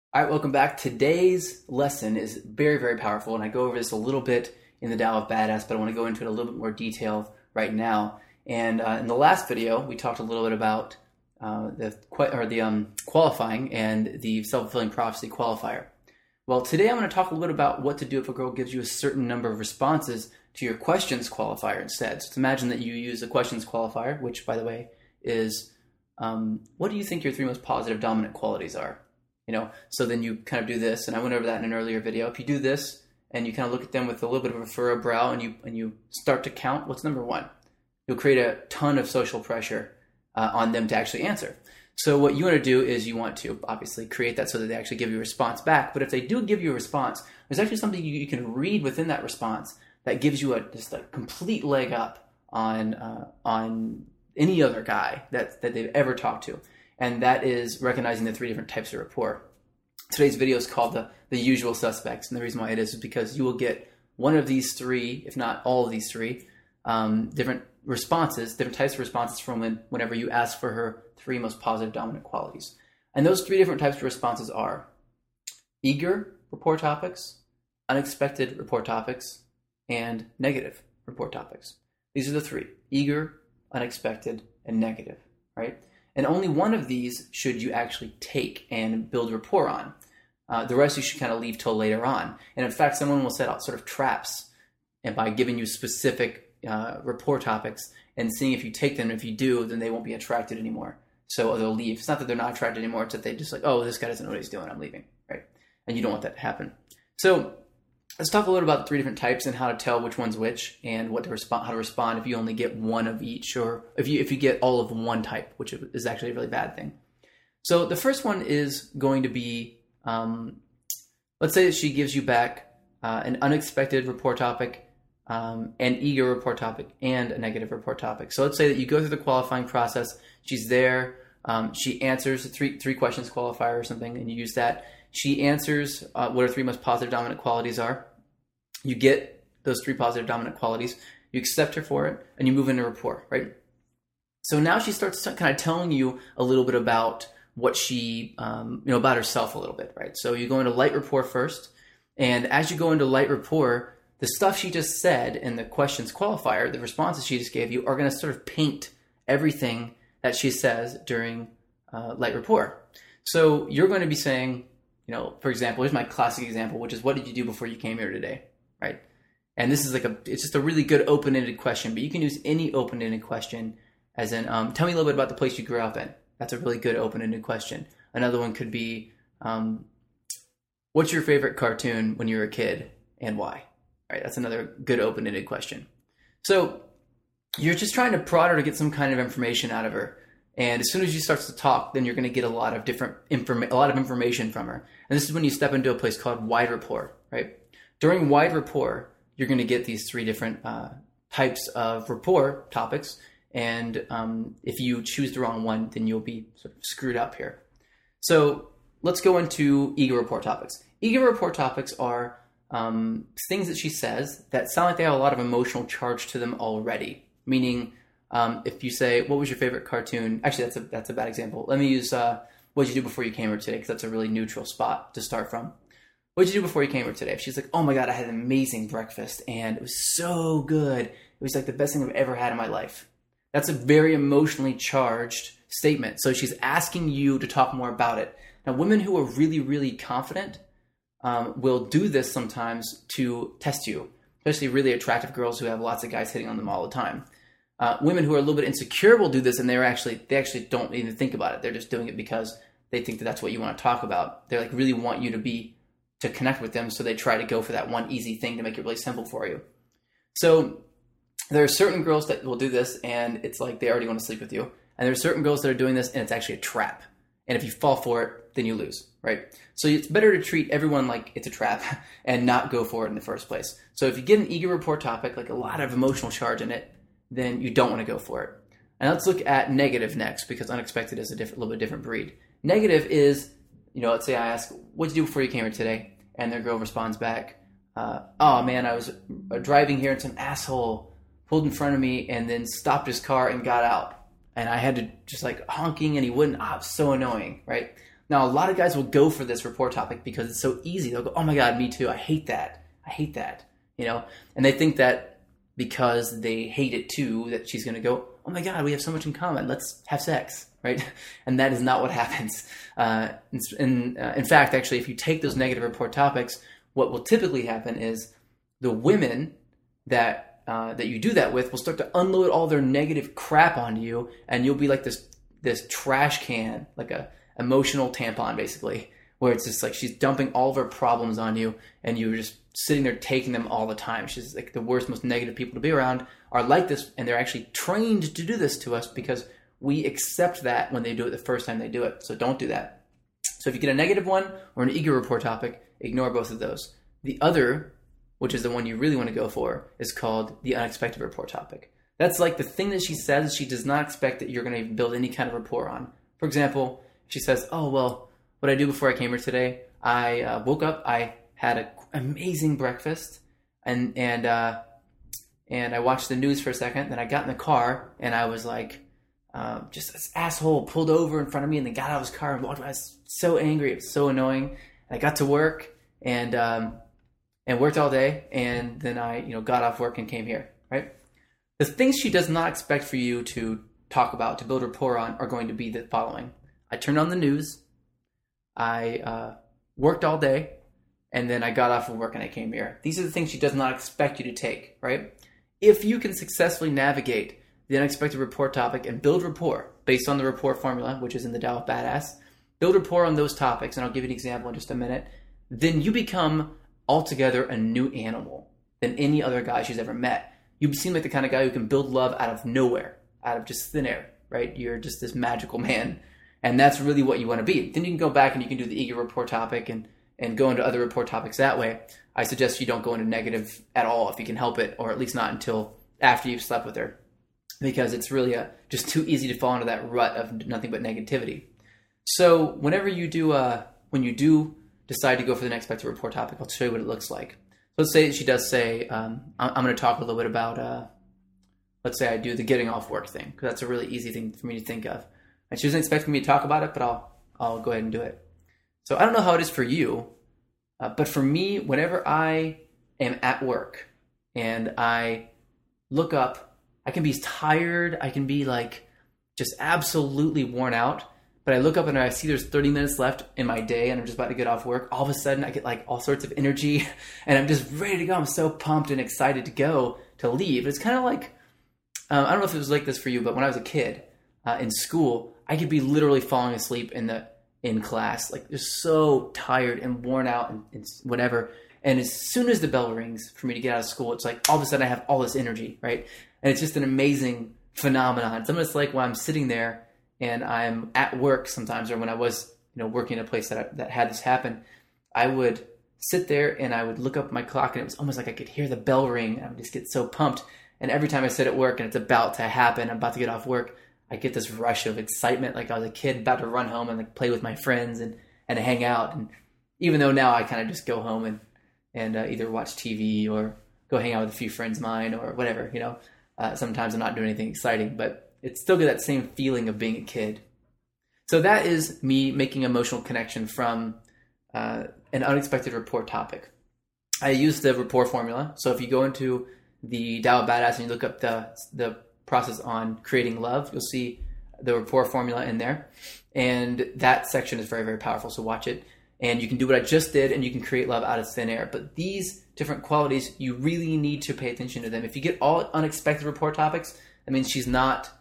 All right, welcome back. Today's lesson is very, very powerful, and I go over this a little bit in the Tao of Badass, but I want to go into it a little bit more detail right now. And in the last video, we talked a little bit about the qualifying and the self-fulfilling prophecy qualifier. Well, today I'm going to talk a little bit about what to do if a girl gives you a certain number of responses to your questions qualifier instead. So imagine that you use the questions qualifier, which, by the way, is what do you think your three most positive dominant qualities are? So then you kind of do this, and I went over that in an earlier video. If you do this and you kind of look at them with a little bit of a furrowed brow and you start to count, what's number one? You'll create a ton of social pressure on them to actually answer. So what you want to do is you want to obviously create that so that they actually give you a response back. But if they do give you a response, there's actually something you can read within that response that gives you just a complete leg up on any other guy that they've ever talked to. And that is recognizing the three different types of rapport. Today's video is called the usual suspects. And the reason why it is because you will get one of these three, if not all of these three, different responses, different types of responses from whenever you ask for her three most positive dominant qualities. And those three different types of responses are eager rapport topics, unexpected rapport topics, and negative rapport topics. These are the three: eager, unexpected, and negative, right? And only one of these should you actually take and build rapport on. The rest you should kind of leave till later on. And in fact, someone will set out sort of traps and by giving you specific rapport topics and seeing if you take them. If you do, then they won't be attracted anymore. So they'll leave. It's not that they're not attracted anymore. It's that they just like, oh, this guy doesn't know what he's doing. I'm leaving, right? And you don't want that to happen. So let's talk a little about the three different types and how to tell which one's which and how to respond if you only get one of each, or if you get all of one type, which is actually a really bad thing. So the first one is going to be, let's say that she gives you back an unexpected rapport topic, an eager rapport topic, and a negative rapport topic. So let's say that you go through the qualifying process. She's there. She answers the three questions qualifier or something, and you use that. She answers what her three most positive dominant qualities are. You get those three positive dominant qualities. You accept her for it, and you move into rapport, right? So now she starts kind of telling you a little bit about what she, about herself a little bit, right? So you go into light rapport first, and as you go into light rapport, the stuff she just said in the questions qualifier, the responses she just gave you, are going to sort of paint everything that she says during light rapport. So you're going to be saying, for example, here's my classic example, which is, what did you do before you came here today, right? And this is it's just a really good open-ended question, but you can use any open-ended question as in, tell me a little bit about the place you grew up in. That's a really good open-ended question. Another one could be, what's your favorite cartoon when you were a kid and why? Right, that's another good open-ended question. So you're just trying to prod her to get some kind of information out of her. And as soon as she starts to talk, then you're going to get a lot of information from her. And this is when you step into a place called wide rapport, right? During wide rapport, you're going to get these three different types of rapport topics. And if you choose the wrong one, then you'll be sort of screwed up here. So let's go into eager rapport topics. Eager rapport topics are things that she says that sound like they have a lot of emotional charge to them already. Meaning, if you say, what was your favorite cartoon? Actually, that's a bad example. Let me use, what did you do before you came here today? Because that's a really neutral spot to start from. What did you do before you came here today? If she's like, oh my God, I had an amazing breakfast and it was so good. It was like the best thing I've ever had in my life. That's a very emotionally charged statement. So she's asking you to talk more about it. Now, women who are really, really confident will do this sometimes to test you, especially really attractive girls who have lots of guys hitting on them all the time. Women who are a little bit insecure will do this, and they actually don't even think about it. They're just doing it because they think that that's what you want to talk about. They like really want you to connect with them, so they try to go for that one easy thing to make it really simple for you. So there are certain girls that will do this, and it's like they already want to sleep with you. And there are certain girls that are doing this, and it's actually a trap. And if you fall for it, then you lose, right? So it's better to treat everyone like it's a trap and not go for it in the first place. So if you get an eager rapport topic, like a lot of emotional charge in it, then you don't want to go for it. And let's look at negative next, because unexpected is a little bit different breed. Negative is, let's say I ask, what did you do before you came here today? And their girl responds back, oh man, I was driving here and some asshole pulled in front of me and then stopped his car and got out. And I had to just like honking and he wouldn't, it was so annoying, right? Now, a lot of guys will go for this report topic because it's so easy. They'll go, oh my God, me too. I hate that. I hate that. And they think that because they hate it too, that she's going to go, oh my God, we have so much in common. Let's have sex, right? And that is not what happens. In fact, actually, if you take those negative report topics, what will typically happen is the women that you do that with will start to unload all their negative crap onto you, and you'll be like this trash can, like a emotional tampon, basically, where it's just like she's dumping all of her problems on you, and you're just sitting there taking them all the time. She's like, the worst, most negative people to be around are like this, and they're actually trained to do this to us because we accept that when they do it the first time they do it. So don't do that. So if you get a negative one or an ego report topic, ignore both of those. The other, which is the one you really want to go for, is called the unexpected report topic. That's like the thing that she says she does not expect that you're going to build any kind of rapport on. For example, she says, oh, well, what I do before I came here today, I woke up, I had an amazing breakfast, and I watched the news for a second, then I got in the car, and I was like, just this asshole pulled over in front of me and then got out of his car and walked away. I was so angry, it was so annoying. And I got to work and worked all day, and then I got off work and came here, right? The things she does not expect for you to talk about, to build rapport on, are going to be the following. I turned on the news, I worked all day, and then I got off of work and I came here. These are the things she does not expect you to take, right? If you can successfully navigate the unexpected report topic and build rapport based on the rapport formula, which is in the Tao of Badass, build rapport on those topics, and I'll give you an example in just a minute, then you become altogether a new animal than any other guy she's ever met. You seem like the kind of guy who can build love out of nowhere, out of just thin air, right? You're just this magical man. And that's really what you want to be. Then you can go back and you can do the ego report topic and go into other report topics that way. I suggest you don't go into negative at all if you can help it, or at least not until after you've slept with her, because it's really just too easy to fall into that rut of nothing but negativity. So whenever you do, when you do decide to go for the unexpected report topic, I'll show you what it looks like. Let's say she does say, I'm going to talk a little bit about, let's say I do the getting off work thing, because that's a really easy thing for me to think of. And she doesn't expect me to talk about it, but I'll go ahead and do it. So I don't know how it is for you, but for me, whenever I am at work and I look up, I can be tired, I can be like just absolutely worn out, but I look up and I see there's 30 minutes left in my day and I'm just about to get off work. All of a sudden I get like all sorts of energy and I'm just ready to go. I'm so pumped and excited to go to leave. It's kind of like, I don't know if it was like this for you, but when I was a kid in school, I could be literally falling asleep in class, like just so tired and worn out and whatever. And as soon as the bell rings for me to get out of school, it's like all of a sudden I have all this energy, right? And it's just an amazing phenomenon. It's almost like when I'm sitting there and I'm at work sometimes, or when I was working in a place that had this happen, I would sit there and I would look up at my clock and it was almost like I could hear the bell ring and I would just get so pumped. And every time I sit at work and it's about to happen, I'm about to get off work, I get this rush of excitement, like I was a kid about to run home and like play with my friends and hang out. And even though now I kind of just go home and either watch TV or go hang out with a few friends of mine or whatever, sometimes I'm not doing anything exciting, but it's still got that same feeling of being a kid. So that is me making emotional connection from an unexpected rapport topic. I use the rapport formula. So if you go into the Tao of Badass and you look up the process on creating love, you'll see the rapport formula in there. And that section is very, very powerful. So watch it. And you can do what I just did and you can create love out of thin air. But these different qualities, you really need to pay attention to them. If you get all unexpected rapport topics, that means she's not,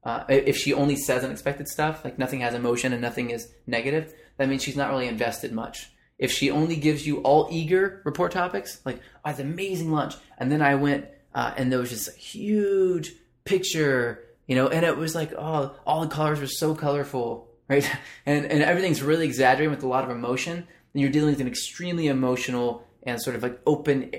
if she only says unexpected stuff, like nothing has emotion and nothing is negative, that means she's not really invested much. If she only gives you all eager rapport topics, like, I had an amazing lunch, and then I went and there was just a huge picture, and it was like, oh, all the colors were so colorful, right? And everything's really exaggerated with a lot of emotion, then you're dealing with an extremely emotional and sort of like open,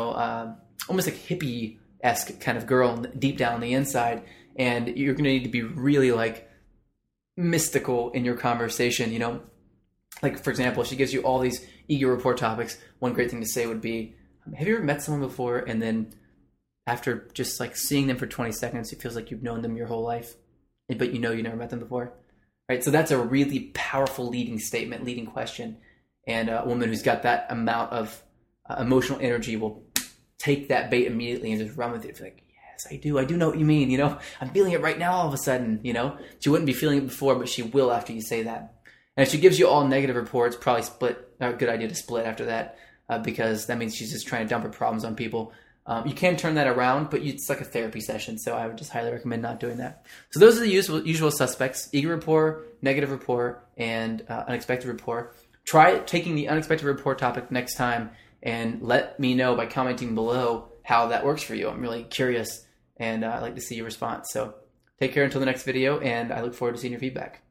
almost like hippie-esque kind of girl deep down on the inside. And you're going to need to be really like mystical in your conversation, Like, for example, if she gives you all these ego report topics, one great thing to say would be, have you ever met someone before and then after just like seeing them for 20 seconds, it feels like you've known them your whole life, but you never met them before? right? So that's a really powerful leading statement, leading question. And a woman who's got that amount of emotional energy will take that bait immediately and just run with it. Like, yes, I do know what you mean. I'm feeling it right now all of a sudden. She wouldn't be feeling it before, but she will after you say that. And if she gives you all negative reports, probably a good idea to split after that, because that means she's just trying to dump her problems on people. You can turn that around, but it's like a therapy session, so I would just highly recommend not doing that. So those are the usual suspects: eager rapport, negative rapport, and unexpected rapport. Try taking the unexpected rapport topic next time, and let me know by commenting below how that works for you. I'm really curious, and I'd like to see your response. So take care until the next video, and I look forward to seeing your feedback.